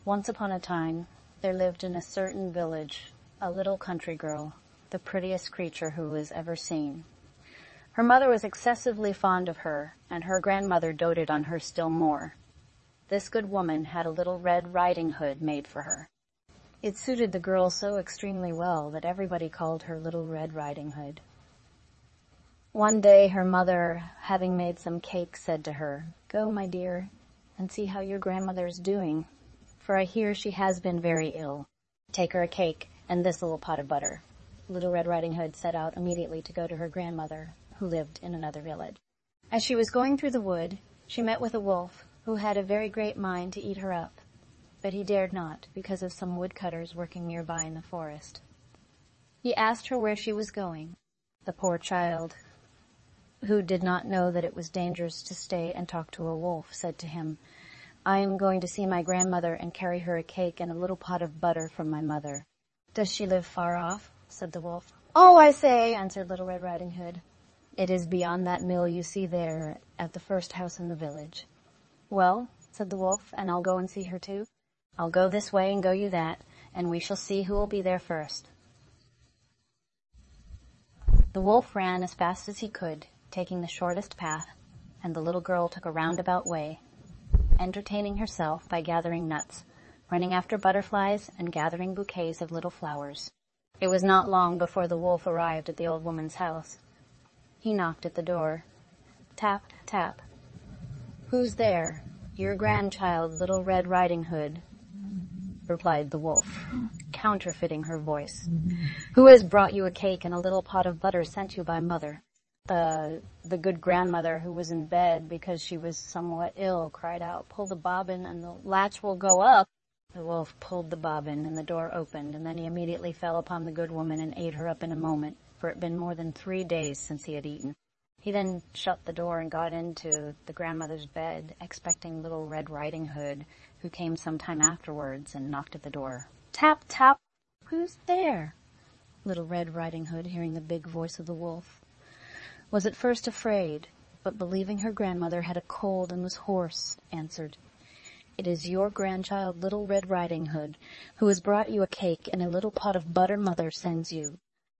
Once upon a time, there lived in a certain village a little country girl, the prettiest creature who was ever seen. Her mother was excessively fond of her, and her grandmother doted on her still more. This good woman had a little Red Riding Hood made for her. It suited the girl so extremely well that everybody called her Little Red Riding Hood. One day her mother, having made some cake, said to her, "Go, my dear, and see how your grandmother is doing, for I hear she has been very ill. Take her a cake and this little pot of butter." Little Red Riding Hood set out immediately to go to her grandmother, who lived in another village. As she was going through the wood, she met with a wolf, who had a very great mind to eat her up, but he dared not because of some woodcutters working nearby in the forest. He asked her where she was going. The poor child, who did not know that it was dangerous to stay and talk to a wolf, said to him, "I am going to see my grandmother and carry her a cake and a little pot of butter from my mother." "Does she live far off?" said the wolf. "Oh, I say," answered Little Red Riding Hood. "It is beyond that mill you see there at the first house in the village." "Well," said the wolf, "and I'll go and see her too. I'll go this way and go you that, and we shall see who will be there first." The wolf ran as fast as he could, taking the shortest path, and the little girl took a roundabout way, entertaining herself by gathering nuts, running after butterflies, and gathering bouquets of little flowers. It was not long before the wolf arrived at the old woman's house. He knocked at the door. Tap, tap. "Who's there?" "Your grandchild, Little Red Riding Hood," replied the wolf, counterfeiting her voice. "Who has brought you a cake and a little pot of butter sent you by mother?" The good grandmother, who was in bed because she was somewhat ill, cried out, "Pull the bobbin and the latch will go up." The wolf pulled the bobbin and the door opened, and then he immediately fell upon the good woman and ate her up in a moment, for it had been more than 3 days since he had eaten. He then shut the door and got into the grandmother's bed, expecting Little Red Riding Hood, who came some time afterwards and knocked at the door. Tap, tap. "Who's there?" Little Red Riding Hood, hearing the big voice of the wolf, was at first afraid, but believing her grandmother had a cold and was hoarse, answered, "It is your grandchild, Little Red Riding Hood, who has brought you a cake and a little pot of butter mother sends you."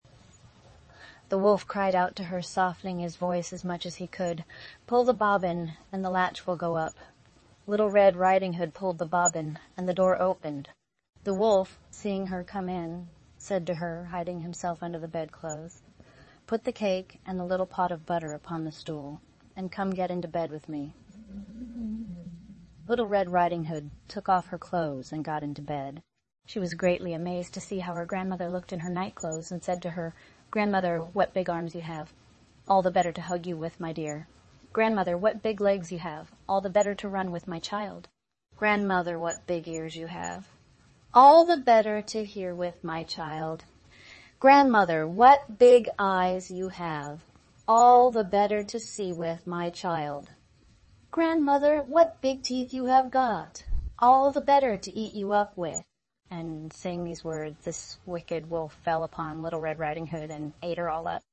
The wolf cried out to her, softening his voice as much as he could, "Pull the bobbin, and the latch will go up." Little Red Riding Hood pulled the bobbin, and the door opened. The wolf, seeing her come in, said to her, hiding himself under the bedclothes, "Put the cake and the little pot of butter upon the stool, and come get into bed with me." Little Red Riding Hood took off her clothes and got into bed. She was greatly amazed to see how her grandmother looked in her nightclothes, and said to her, "Grandmother, what big arms you have. All the better to hug you with, my dear." "Grandmother, what big legs you have. All the better to run with, my child." "Grandmother, what big ears you have. All the better to hear with, my child." "Grandmother, what big eyes you have. All the better to see with, my child." "Grandmother, what big teeth you have got. All the better to eat you up with." And saying these words, this wicked wolf fell upon Little Red Riding Hood and ate her all up.